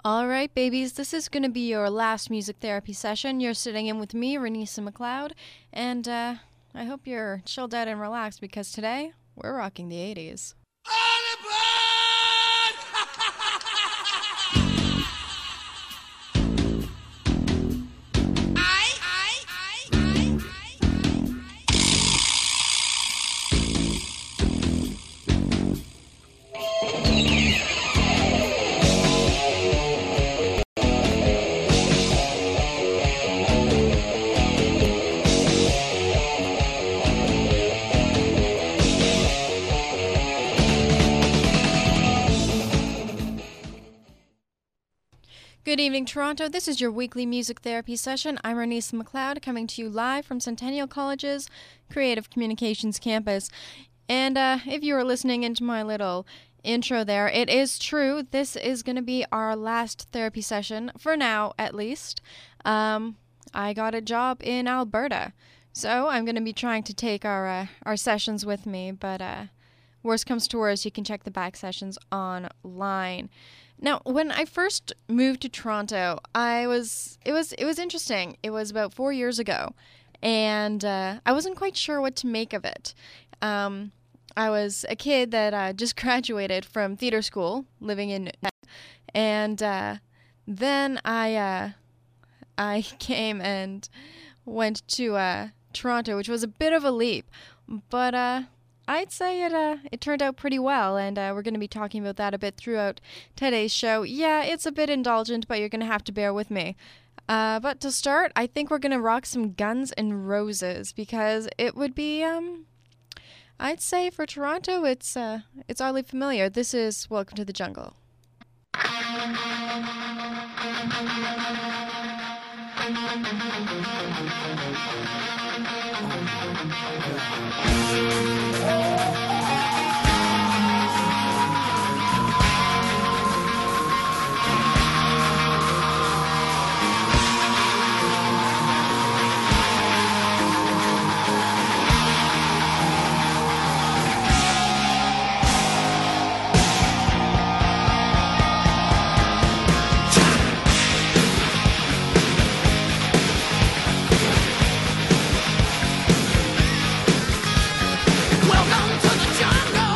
All right, babies, this is going to be your last music therapy session. You're sitting in with me, Renisa McLeod, and I hope you're chilled out and relaxed because today we're rocking the 80s. Good evening, Toronto. This is your weekly music therapy session. I'm Renisa McLeod, coming to you live from Centennial College's Creative Communications campus. And if you were listening into my little intro there, it is true. This is going to be our last therapy session, for now at least. I got a job in Alberta, so I'm going to be trying to take our sessions with me, but worst comes to worst, you can check the back sessions online. Now, when I first moved to Toronto, it was interesting. It was about 4 years ago, and I wasn't quite sure what to make of it. I was a kid that just graduated from theater school, living in, and then I came and went to Toronto, which was a bit of a leap, but I'd say it turned out pretty well, and we're going to be talking about that a bit throughout today's show. Yeah, it's a bit indulgent, but you're going to have to bear with me. But to start, I think we're going to rock some Guns N' Roses, because it would be, I'd say for Toronto, it's oddly familiar. This is Welcome to the Jungle. Welcome to the jungle.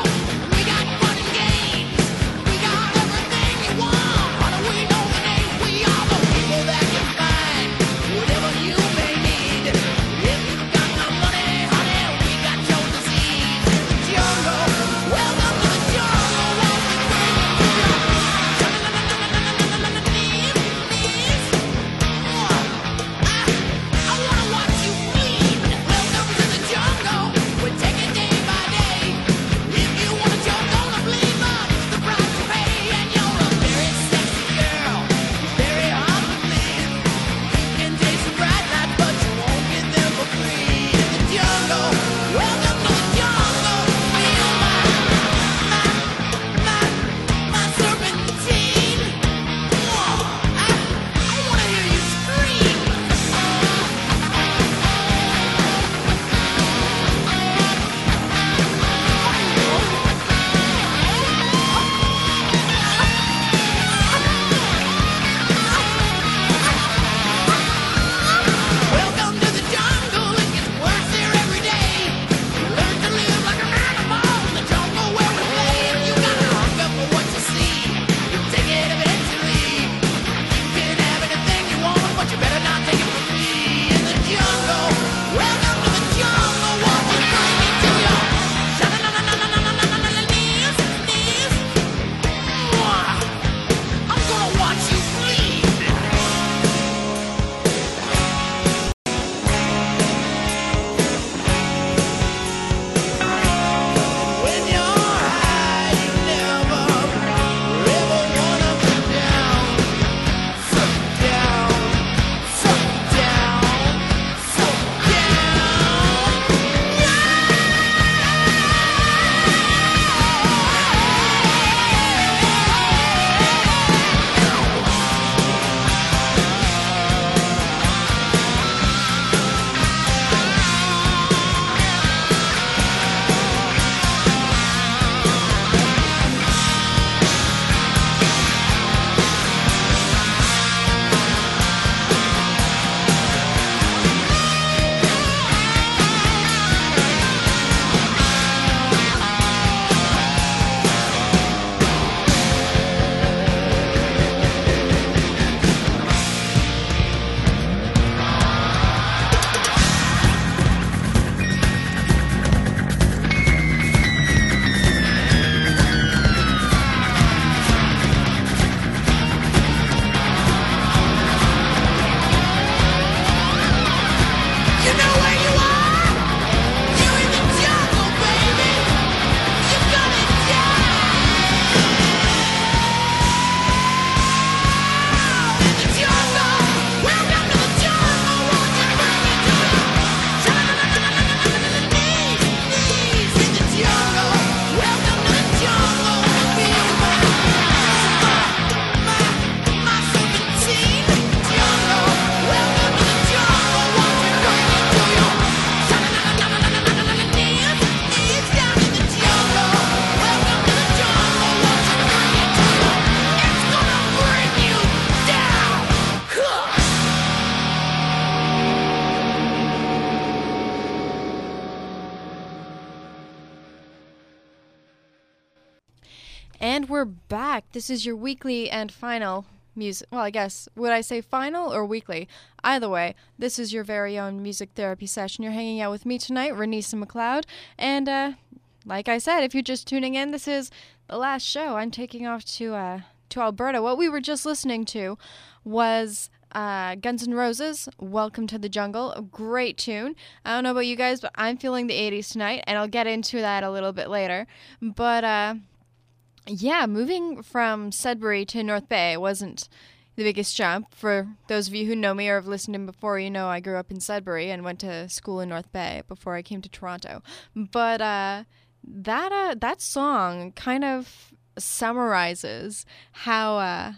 we're back. This is your weekly and final music. Well, I guess, would I say final or weekly? Either way, this is your very own music therapy session. You're hanging out with me tonight, Renisa McLeod. And like I said, if you're just tuning in, this is the last show. I'm taking off to Alberta. What we were just listening to was Guns N' Roses, Welcome to the Jungle. A great tune. I don't know about you guys, but I'm feeling the 80s tonight, and I'll get into that a little bit later. But yeah, moving from Sudbury to North Bay wasn't the biggest jump. For those of you who know me or have listened to me before, you know I grew up in Sudbury and went to school in North Bay before I came to Toronto. But that song kind of summarizes how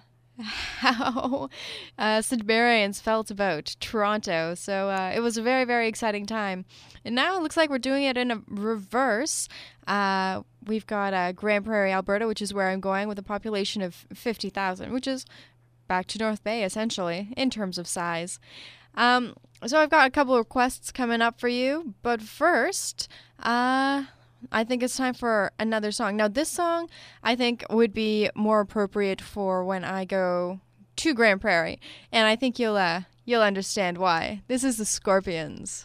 Sudburyans felt about Toronto. So it was a very, very exciting time. And now it looks like we're doing it in a reverse. We've got Grande Prairie, Alberta, which is where I'm going, with a population of 50,000, which is back to North Bay, essentially, in terms of size. So I've got a couple of requests coming up for you. But first, I think it's time for another song. Now, this song, I think, would be more appropriate for when I go to Grande Prairie. And I think you'll understand why. This is the Scorpions.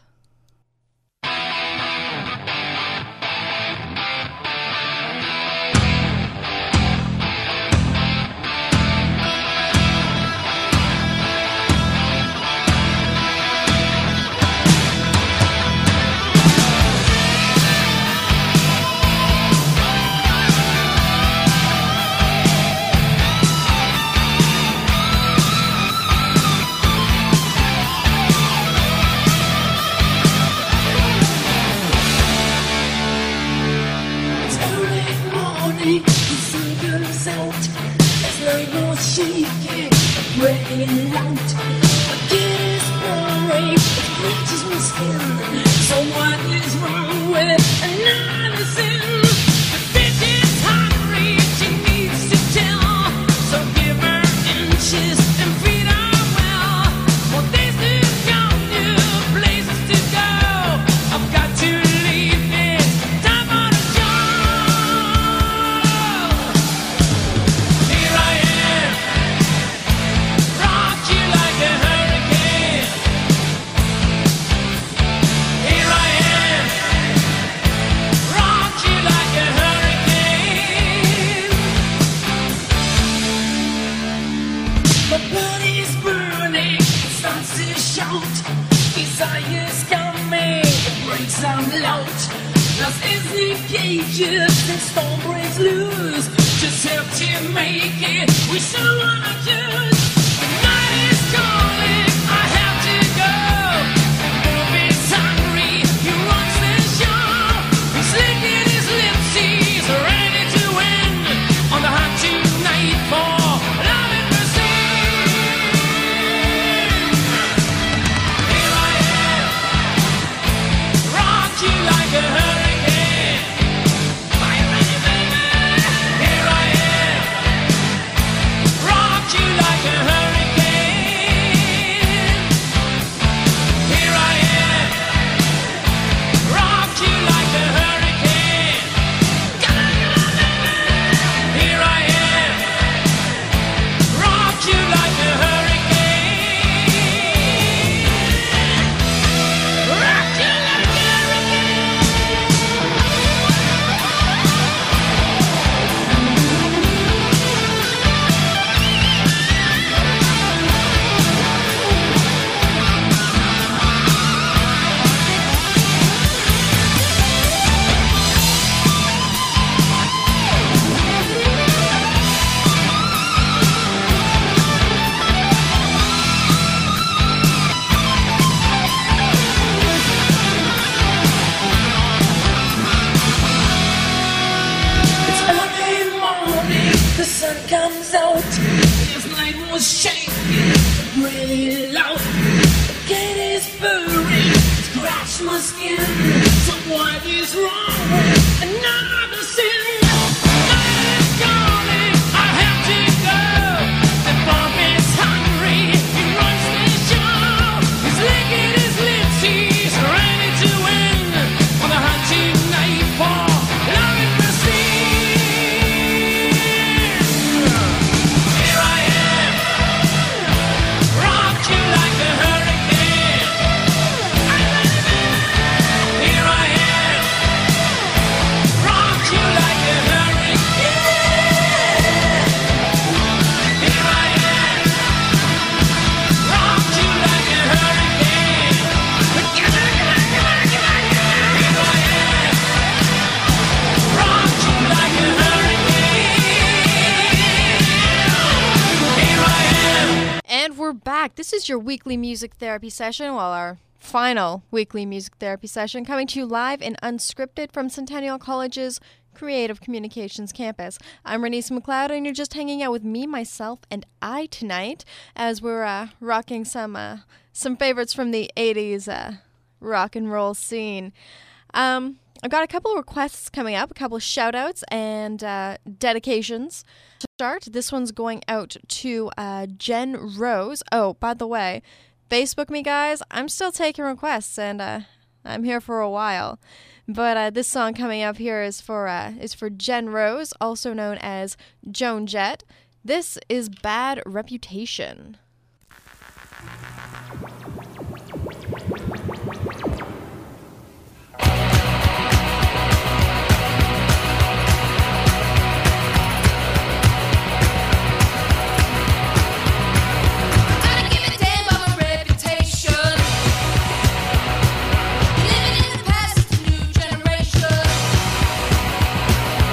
And we're back. This is your weekly music therapy session, well, our final weekly music therapy session, coming to you live and unscripted from Centennial College's Creative Communications campus. I'm Renise McLeod, and you're just hanging out with me, myself, and I tonight as we're rocking some favorites from the 80s rock and roll scene. I've got a couple of requests coming up, a couple of shout-outs and dedications. To start, this one's going out to Jen Rose. Oh, by the way, Facebook me, guys. I'm still taking requests, and I'm here for a while. But this song coming up here is for Jen Rose, also known as Joan Jett. This is Bad Reputation.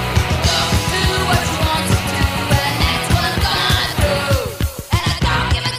What you want to do, and that's what I'm gonna do. And I don't give a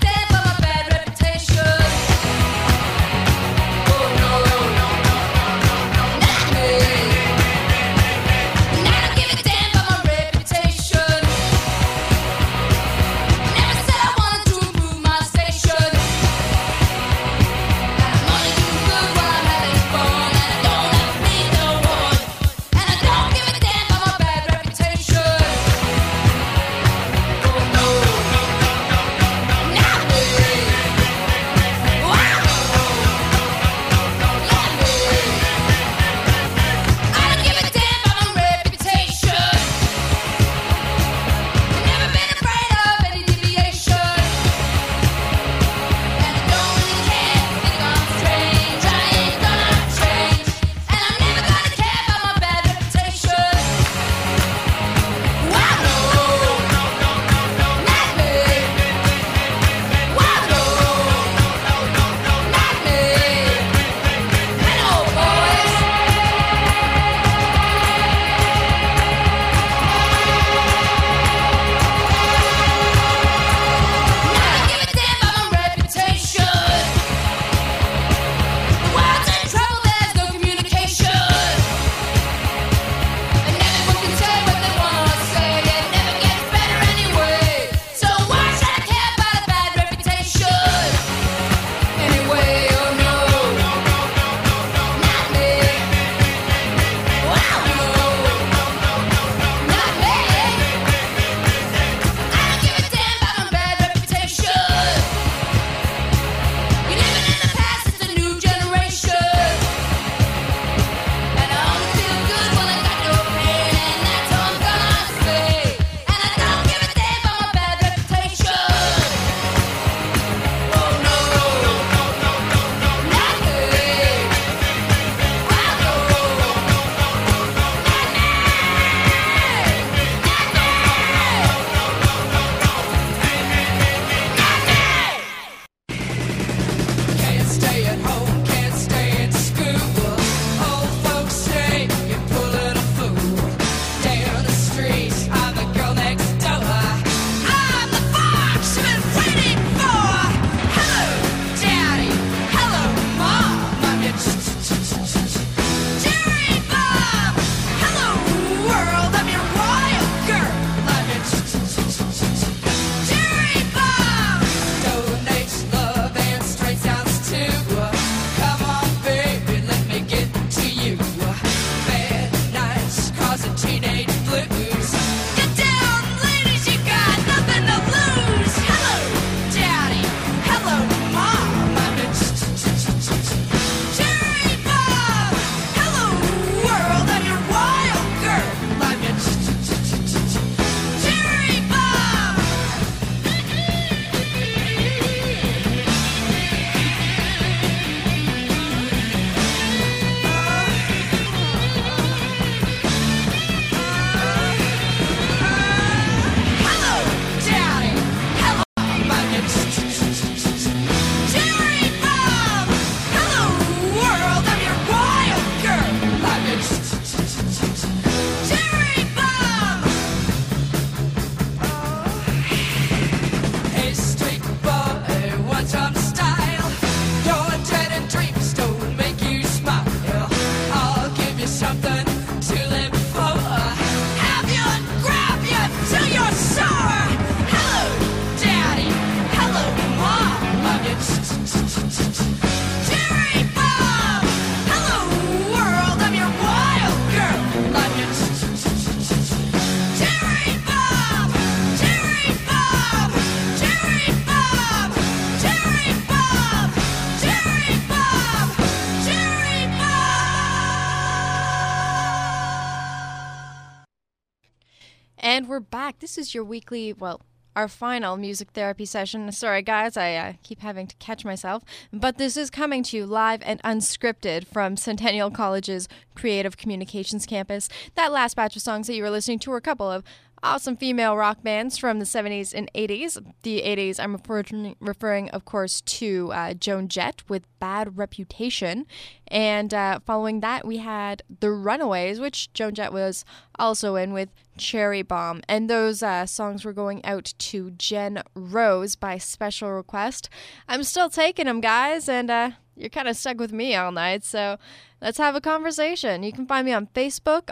we're back. This is your weekly, our final music therapy session. Sorry, guys, I keep having to catch myself. But this is coming to you live and unscripted from Centennial College's Creative Communications campus. That last batch of songs that you were listening to were a couple of awesome female rock bands from the 70s and 80s. The 80s, I'm referring, of course, to Joan Jett with Bad Reputation. And following that, we had The Runaways, which Joan Jett was also in, with Cherry Bomb. And those songs were going out to Jen Rose by special request. I'm still taking them, guys, and you're kind of stuck with me all night, so let's have a conversation. You can find me on Facebook,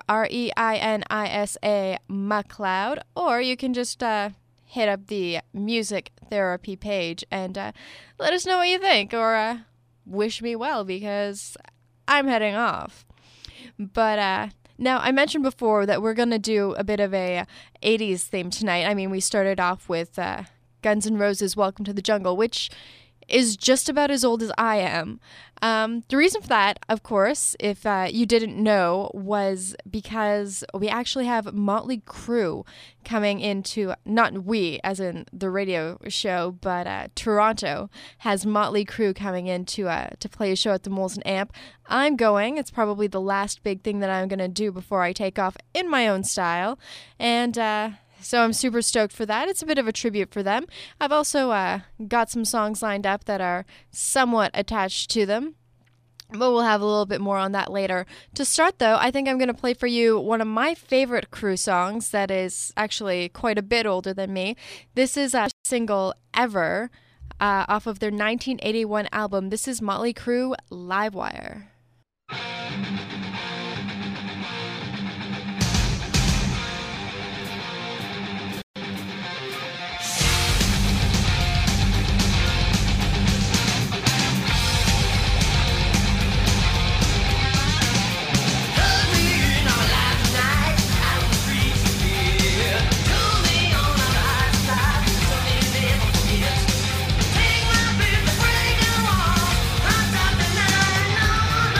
REINISA McLeod, or you can just hit up the music therapy page and let us know what you think, or wish me well, because I'm heading off. But now, I mentioned before that we're going to do a bit of a 80s theme tonight. I mean, we started off with Guns N' Roses' Welcome to the Jungle, which is just about as old as I am. The reason for that, of course, if you didn't know, was because we actually have Motley Crue coming into, not we, as in the radio show, but Toronto has Motley Crue coming in to play a show at the Molson Amp. I'm going. It's probably the last big thing that I'm going to do before I take off in my own style. And so I'm super stoked for that. It's a bit of a tribute for them. I've also got some songs lined up that are somewhat attached to them, but we'll have a little bit more on that later. To start, though, I think I'm going to play for you one of my favorite Crue songs that is actually quite a bit older than me. This is a single ever off of their 1981 album. This is Motley Crue, Livewire. Take my breath, break the wall, run up the night, no.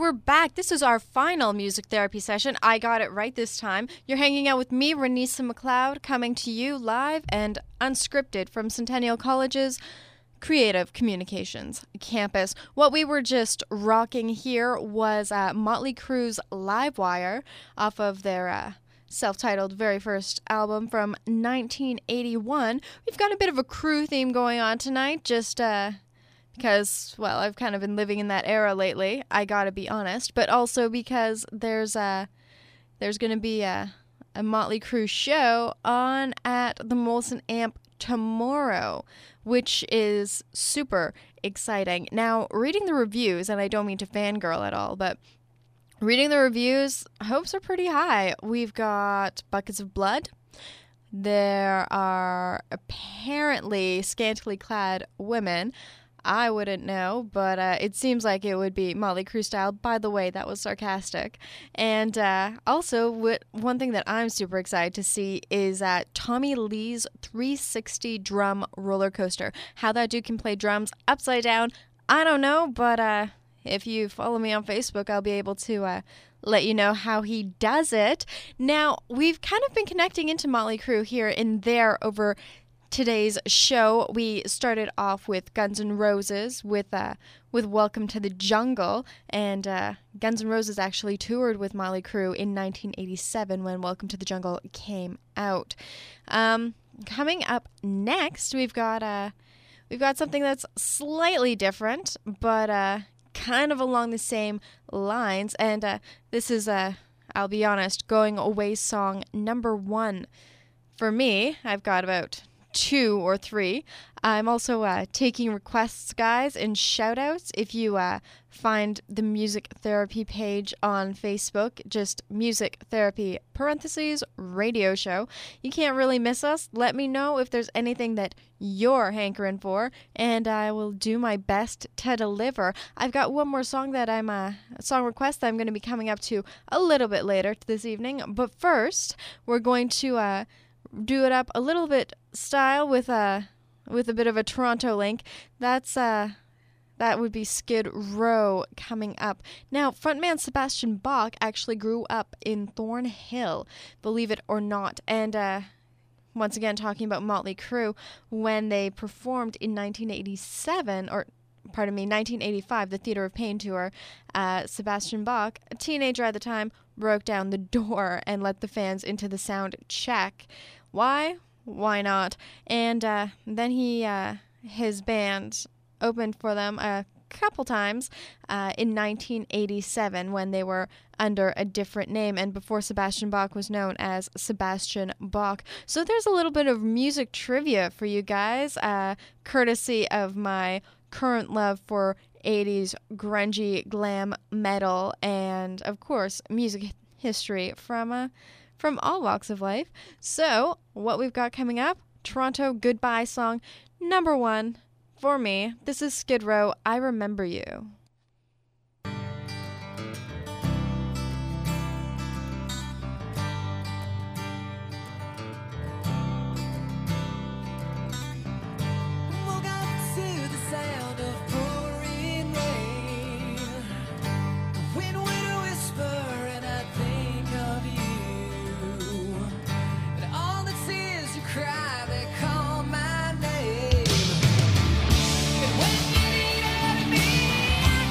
we're back. This is our final music therapy session. I got it right this time. You're hanging out with me, Renisa McLeod, coming to you live and unscripted from Centennial College's Creative Communications campus. What we were just rocking here was Motley Crue's Livewire off of their self-titled very first album from 1981. We've got a bit of a Crue theme going on tonight, just because, well, I've kind of been living in that era lately, I gotta be honest, but also because there's going to be a Motley Crue show on at the Molson Amp tomorrow, which is super exciting. Now, reading the reviews, and I don't mean to fangirl at all, but reading the reviews, hopes are pretty high. We've got Buckets of Blood. There are apparently scantily clad women. I wouldn't know, but it seems like it would be Motley Crue style. By the way, that was sarcastic. And also, one thing that I'm super excited to see is Tommy Lee's 360 drum roller coaster. How that dude can play drums upside down, I don't know, but if you follow me on Facebook, I'll be able to let you know how he does it. Now, we've kind of been connecting into Motley Crue here and there over today's show. We started off with Guns N' Roses with Welcome to the Jungle, and Guns N' Roses actually toured with Motley Crue in 1987 when Welcome to the Jungle came out. Coming up next, we've got something that's slightly different, but kind of along the same lines, and this is I'll be honest, going away song number 1 for me. I've got about 2 or 3. I'm also taking requests, guys, and shout-outs. If you find the Music Therapy page on Facebook, just Music Therapy (radio show), you can't really miss us. Let me know if there's anything that you're hankering for, and I will do my best to deliver. I've got one more song that a song request that I'm going to be coming up to a little bit later this evening, but first, we're going to do it up a little bit style with a bit of a Toronto link. That would be Skid Row coming up. Now, frontman Sebastian Bach actually grew up in Thornhill, believe it or not. And once again, talking about Motley Crue, when they performed in 1985, the Theater of Pain tour, Sebastian Bach, a teenager at the time, broke down the door and let the fans into the sound check. Why? Why not? And then his band opened for them a couple times in 1987 when they were under a different name and before Sebastian Bach was known as Sebastian Bach. So there's a little bit of music trivia for you guys, courtesy of my current love for 80s grungy glam metal and, of course, music history from all walks of life. So, what we've got coming up, Toronto Goodbye song number 1 for me. This is Skid Row, I Remember You. Cry, they call my name. And when you need me,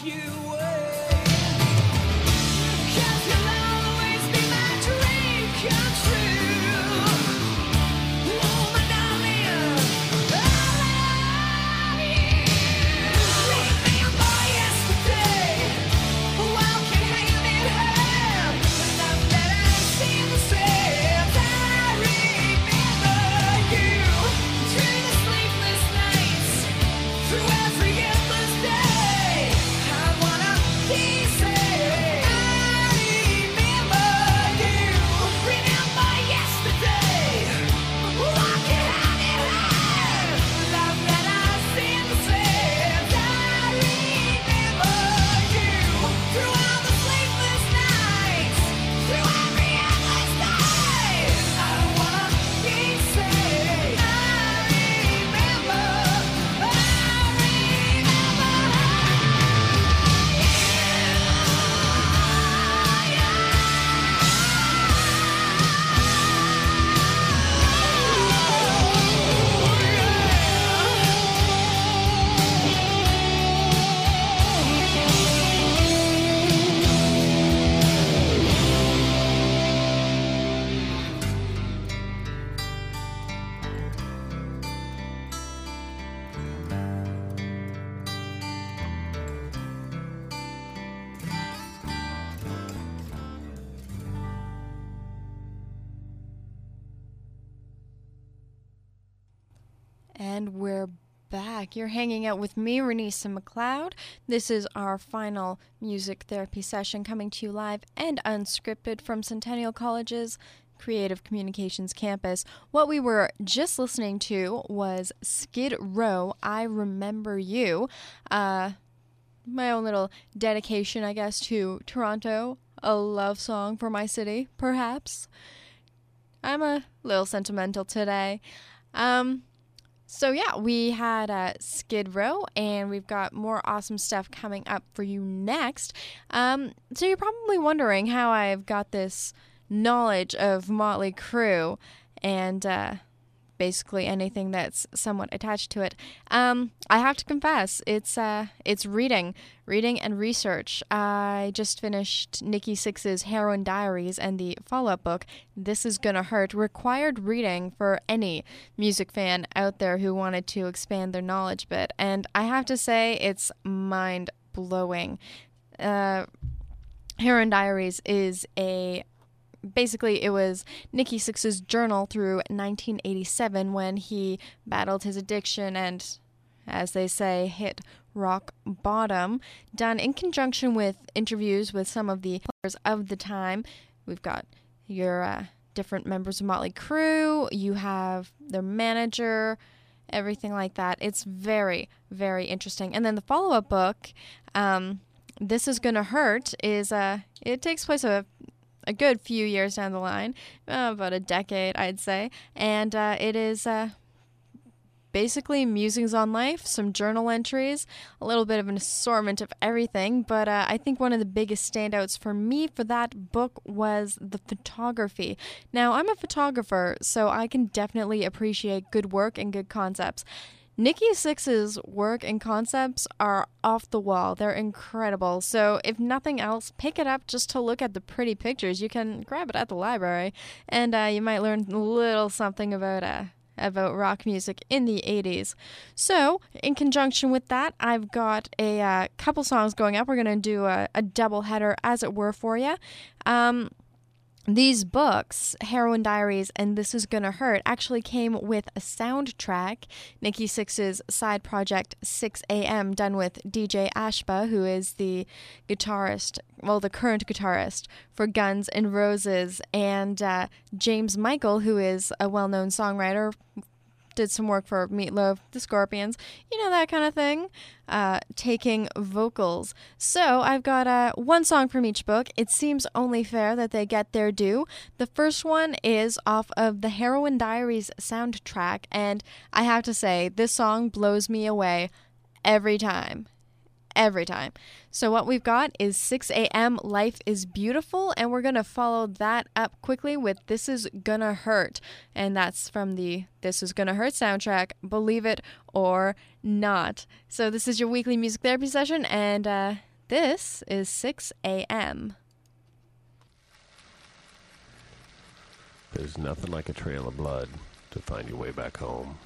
And we're back. You're hanging out with me, Renisa McLeod. This is our final music therapy session coming to you live and unscripted from Centennial College's Creative Communications campus. What we were just listening to was Skid Row, I Remember You. My own little dedication, I guess, to Toronto. A love song for my city, perhaps. I'm a little sentimental today. So yeah, we had Skid Row, and we've got more awesome stuff coming up for you next. So you're probably wondering how I've got this knowledge of Motley Crue and basically anything that's somewhat attached to it. I have to confess, it's reading and research. I just finished Nikki Sixx's Heroin Diaries, and the follow-up book, This Is Gonna Hurt, required reading for any music fan out there who wanted to expand their knowledge a bit. And I have to say, it's mind-blowing. Heroin Diaries is basically, it was Nikki Sixx's journal through 1987 when he battled his addiction and, as they say, hit rock bottom, done in conjunction with interviews with some of the players of the time. We've got your different members of Motley Crue, you have their manager, everything like that. It's very, very interesting. And then the follow-up book, This Is Gonna Hurt, is it takes place a good few years down the line, about a decade, I'd say. And it is basically musings on life, some journal entries, a little bit of an assortment of everything. But I think one of the biggest standouts for me for that book was the photography. Now, I'm a photographer, so I can definitely appreciate good work and good concepts. Nikki Sixx's work and concepts are off the wall. They're incredible. So if nothing else, pick it up just to look at the pretty pictures. You can grab it at the library, and you might learn a little something about rock music in the 80s. So in conjunction with that, I've got a couple songs going up. We're going to do a double header, as it were, for you. These books, Heroin Diaries and This Is Gonna Hurt, actually came with a soundtrack, Nikki Sixx's side project 6 a.m., done with DJ Ashba, who is the guitarist, well, the current guitarist for Guns N' Roses, and James Michael, who is a well-known songwriter, did some work for Meatloaf, the Scorpions, you know, that kind of thing, taking vocals. So I've got one song from each book. It seems only fair that they get their due. The first one is off of the Heroin Diaries soundtrack, and I have to say, this song blows me away every time. Every time. So what we've got is 6 a.m. Life is Beautiful, and we're going to follow that up quickly with This Is Gonna Hurt, and that's from the This Is Gonna Hurt soundtrack, believe it or not. So this is your weekly music therapy session, and This is 6 a.m. There's nothing like a trail of blood to find your way back home.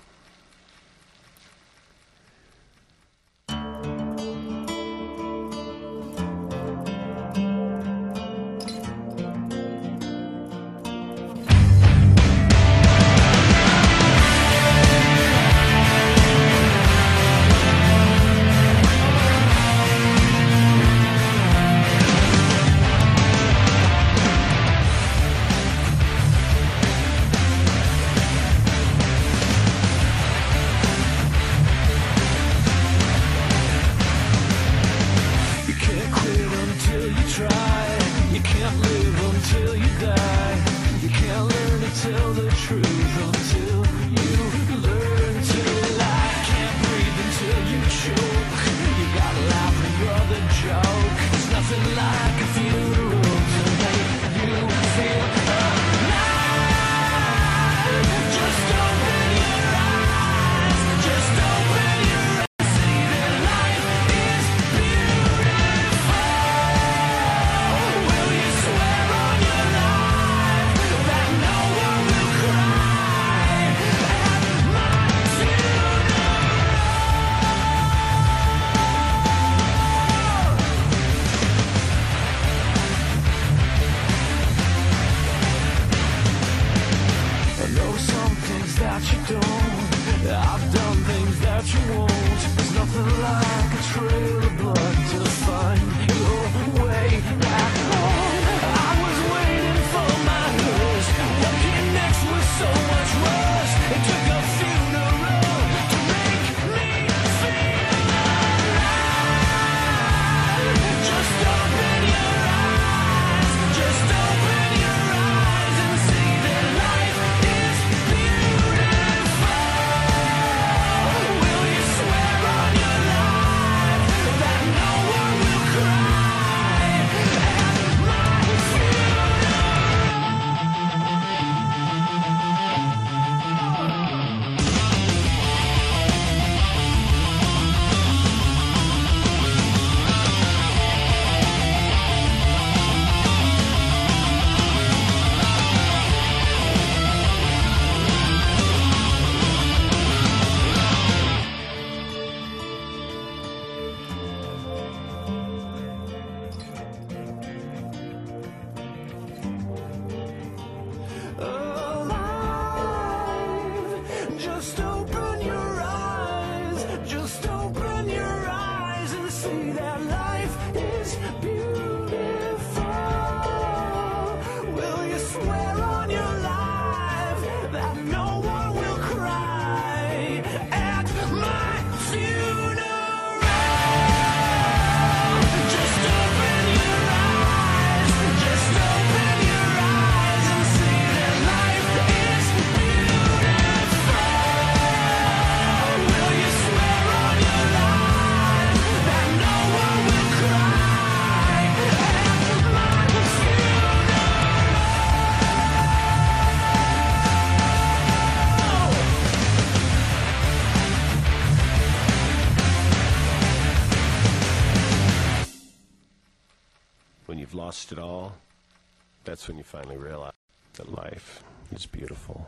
When you've lost it all, that's when you finally realize that life is beautiful.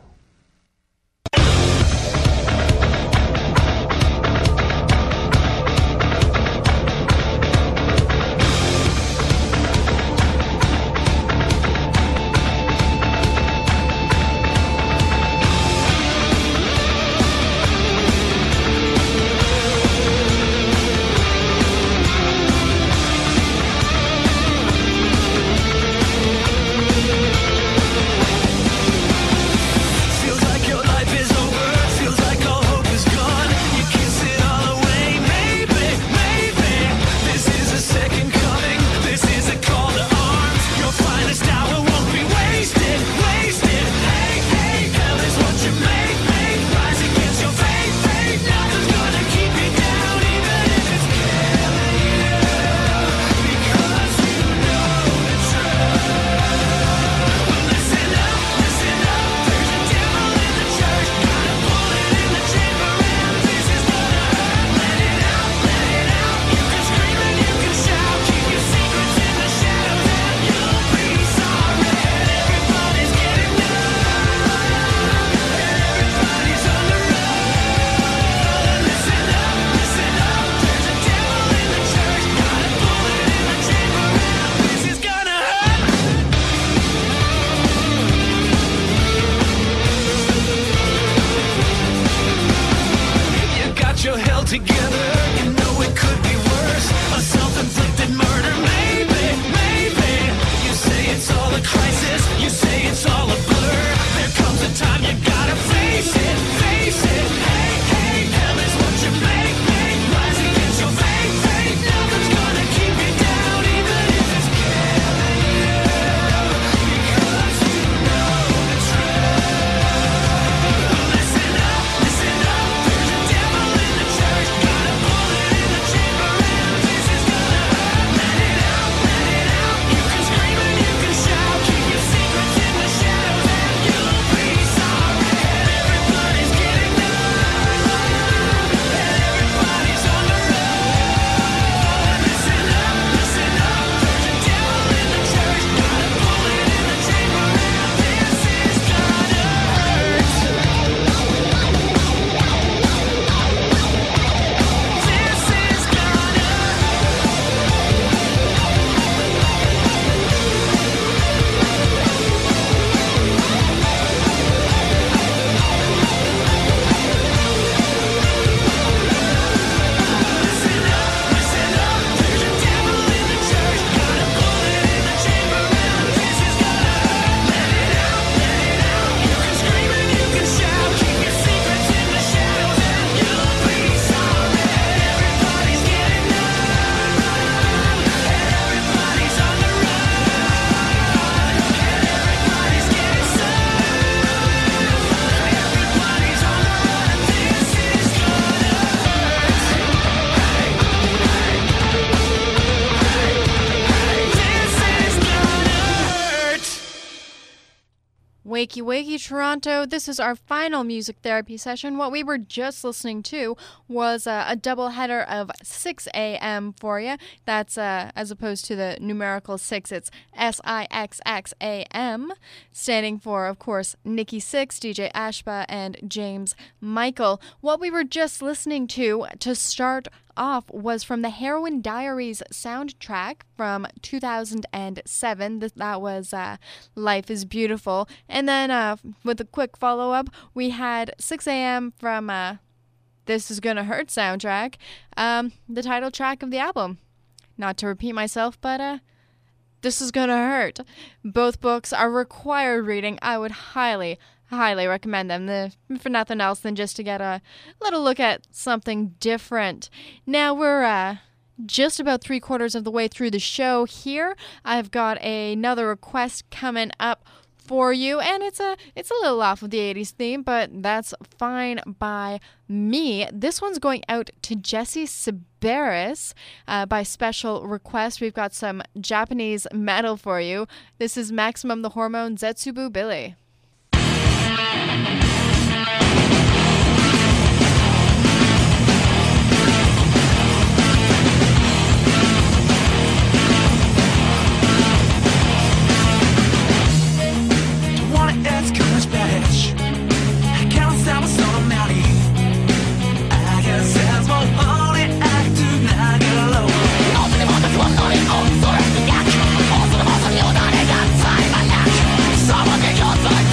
Wakey Wakey Toronto. This is our final music therapy session. What we were just listening to was a double header of 6 a.m. for you. That's as opposed to the numerical 6, it's SIXXAM, standing for, of course, Nikki Sixx, DJ Ashba, and James Michael. What we were just listening to start off was from the Heroin Diaries soundtrack from 2007. That was Life is Beautiful. And then with a quick follow-up, we had 6 a.m. from This Is Gonna Hurt soundtrack, the title track of the album. Not to repeat myself, but This Is Gonna Hurt. Both books are required reading. I would highly recommend them, for nothing else than just to get a little look at something different. Now we're just about 3/4 of the way through the show here. I've got another request coming up for you, and it's a little off of the 80s theme, but that's fine by me. This one's going out to Jesse Sibaris by special request. We've got some Japanese metal for you. This is Maximum the Hormone, Zetsubu Billy. Someone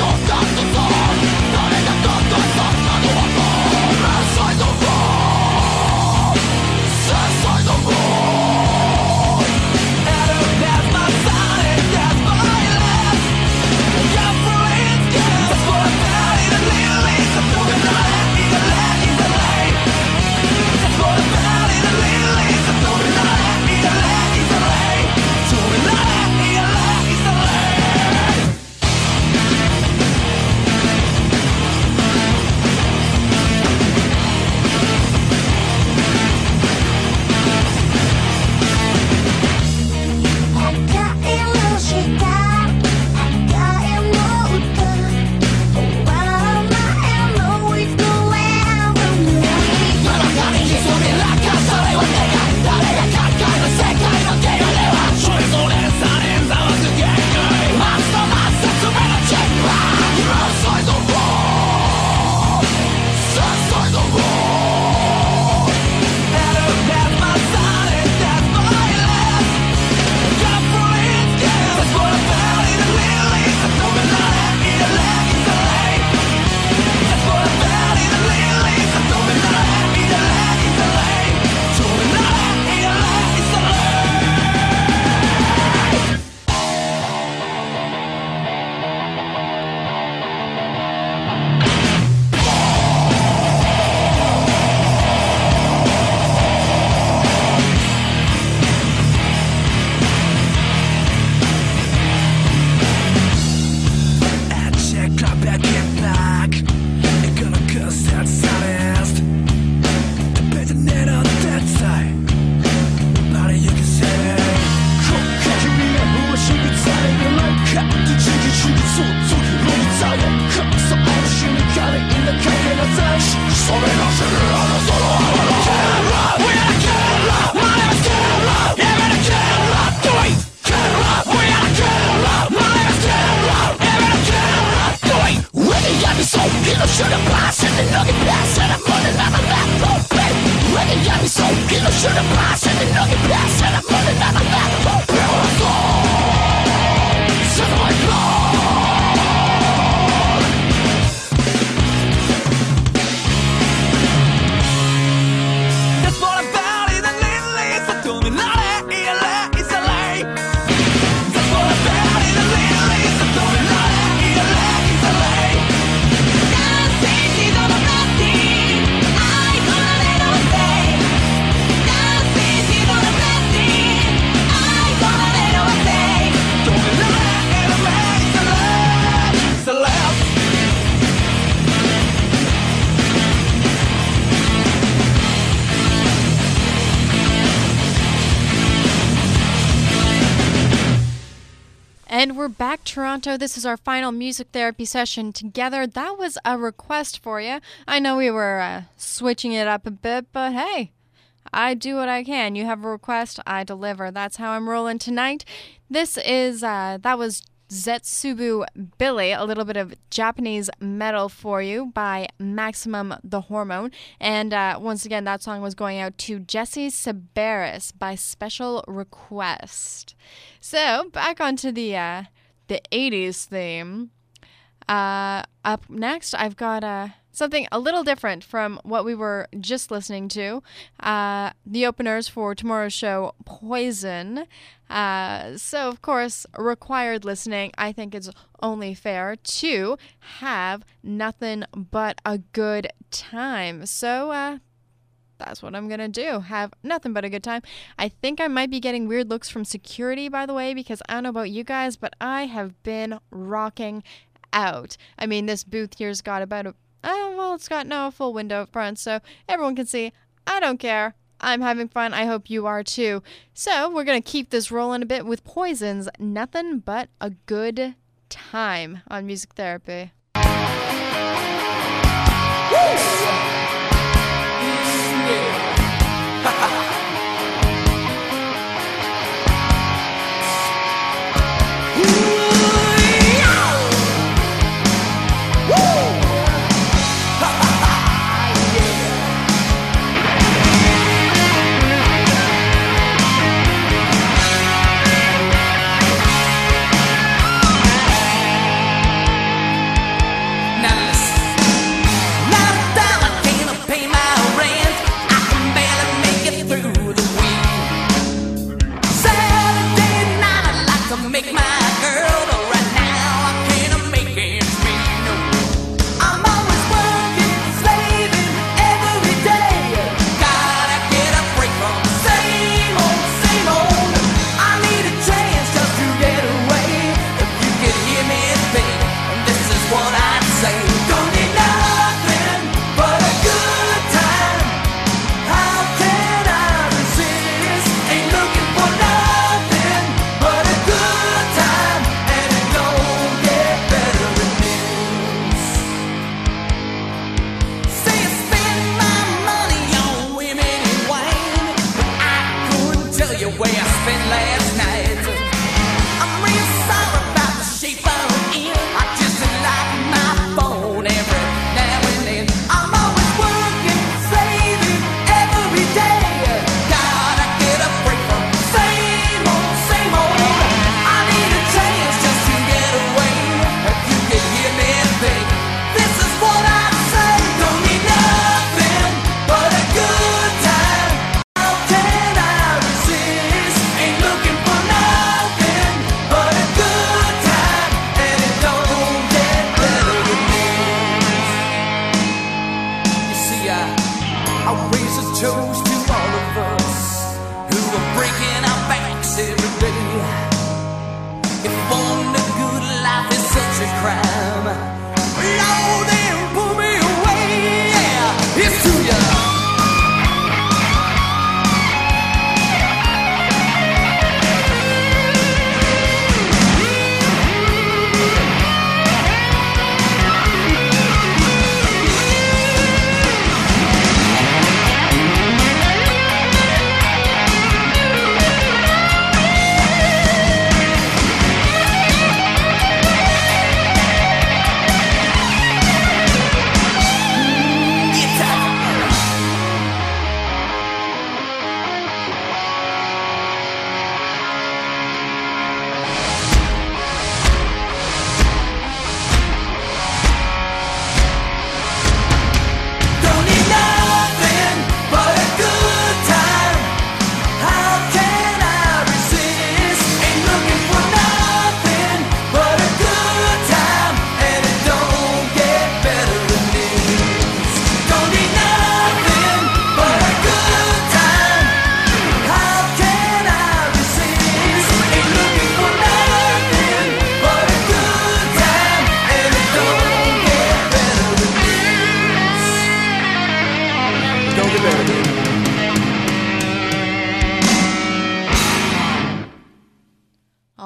And we're back, Toronto. This is our final music therapy session together. That was a request for you. I know we were switching it up a bit, but hey, I do what I can. You have a request, I deliver. That's how I'm rolling tonight. This is, that was Zetsubu Billy, a little bit of Japanese metal for you by Maximum the Hormone. And once again, that song was going out to Jesse Sabaris by special request. So, back onto the 80s theme. Up next, I've got something a little different from what we were just listening to. The openers for tomorrow's show, Poison. So, of course, required listening. I think it's only fair to have nothing but a good time. So, that's what I'm going to do. Have nothing but a good time. I think I might be getting weird looks from security, by the way, because I don't know about you guys, but I have been rocking out. I mean, this booth here's got about it's got no full window up front, so everyone can see. I don't care. I'm having fun. I hope you are too. So we're going to keep this rolling a bit with Poison's Nothing But a Good Time on Music Therapy.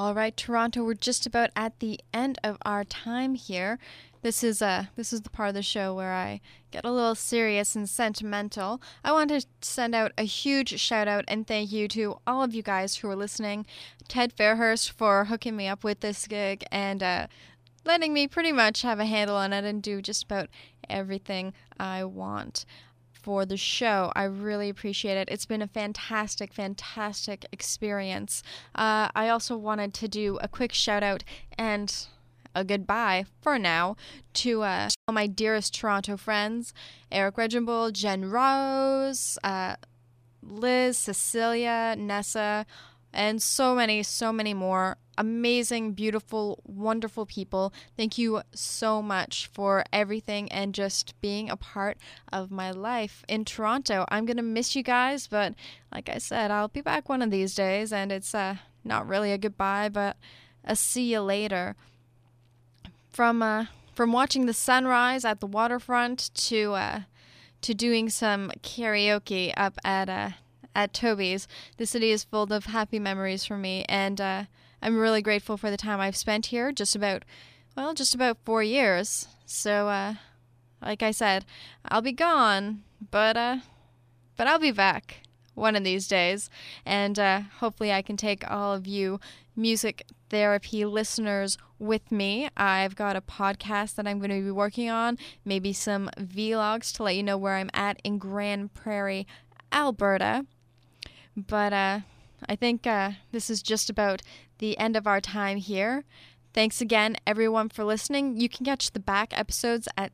All right, Toronto, we're just about at the end of our time here. This is the part of the show where I get a little serious and sentimental. I want to send out a huge shout out and thank you to all of you guys who are listening. Ted Fairhurst for hooking me up with this gig and letting me pretty much have a handle on it and do just about everything I want for the show. I really appreciate it. It's been a fantastic, fantastic experience. I also wanted to do a quick shout out and a goodbye for now to all my dearest Toronto friends, Eric Reginbull, Jen Rose, Liz, Cecilia, Nessa, and so many more amazing, beautiful, wonderful people. Thank you so much for everything and just being a part of my life in Toronto. I'm going to miss you guys, but like I said, I'll be back one of these days, and it's not really a goodbye, but a see you later. From watching the sunrise at the waterfront to doing some karaoke up at Toby's, the city is full of happy memories for me, and I'm really grateful for the time I've spent here. Just about 4 years. So, like I said, I'll be gone, but I'll be back one of these days, and hopefully I can take all of you music therapy listeners with me. I've got a podcast that I'm going to be working on, maybe some vlogs to let you know where I'm at in Grand Prairie, Alberta. But I think this is just about the end of our time here. Thanks again, everyone, for listening. You can catch the back episodes at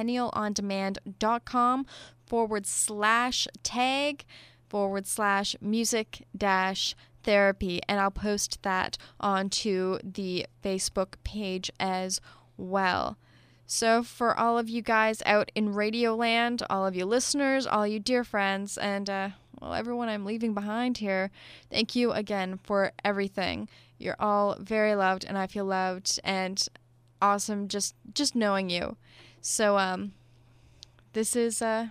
centennialondemand.com/tag/music-therapy, and I'll post that onto the Facebook page as well. So for all of you guys out in Radioland, all of you listeners, all you dear friends, and everyone I'm leaving behind here, thank you again for everything. You're all very loved, and I feel loved and awesome just knowing you. So this is I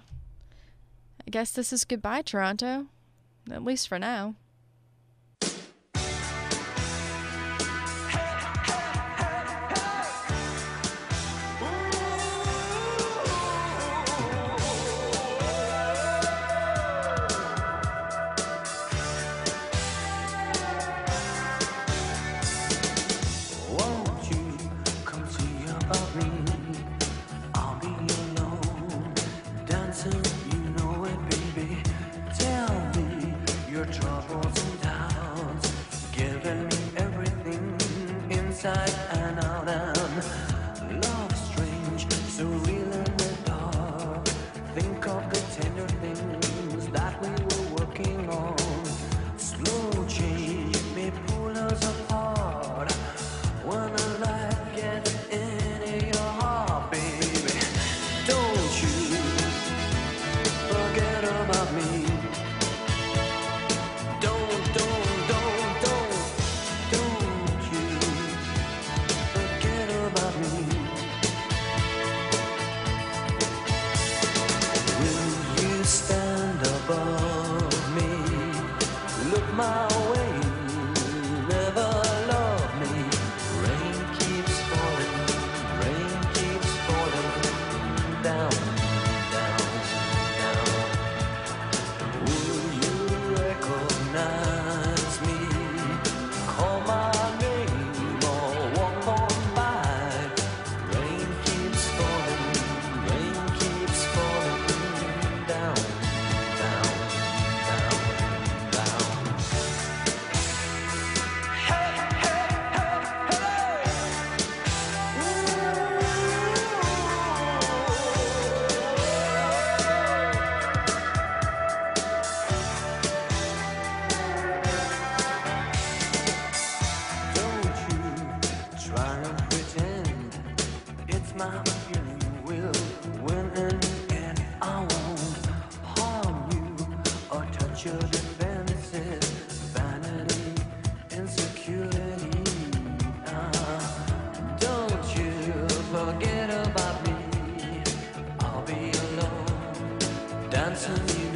guess this is goodbye, Toronto, at least for now. Dancing